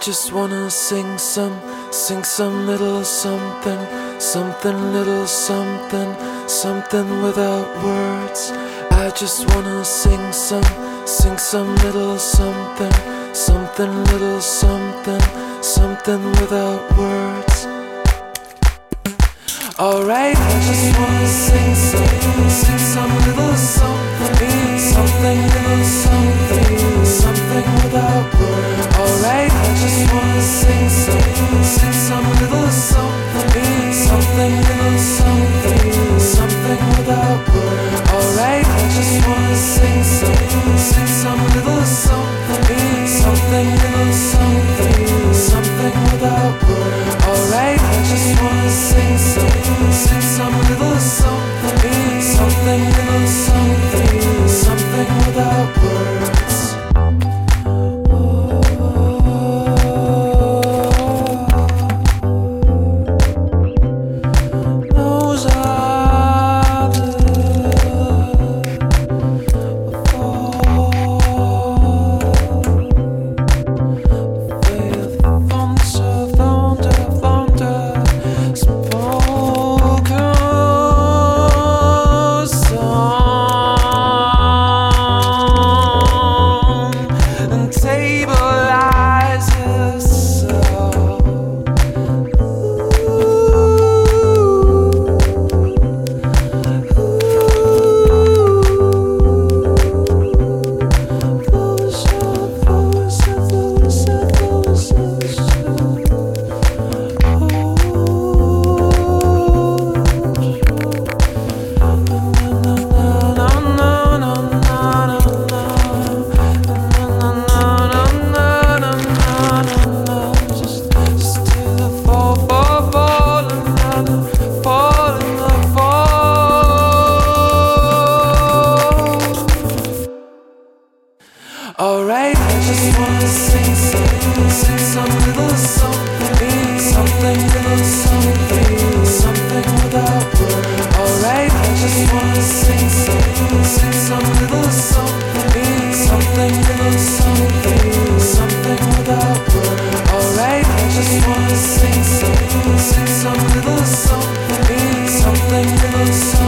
just wanna sing some little something, something little something, something without words. I just wanna sing some little something, something little something, something without words. Alright, I just wanna sing some little something, something little something, something without words. Alright, I just wanna sing some little something, something little something, something without words. Alright, I just wanna sing some little something, something little something, something without words. Alright, I just wanna sing some little something, something little something, something without words. Those are alright, I just wanna sing some little something, something little something, something without words. Alright, I just wanna sing some little something, something little something, something without words. Alright, I just wanna sing some little something, something little something.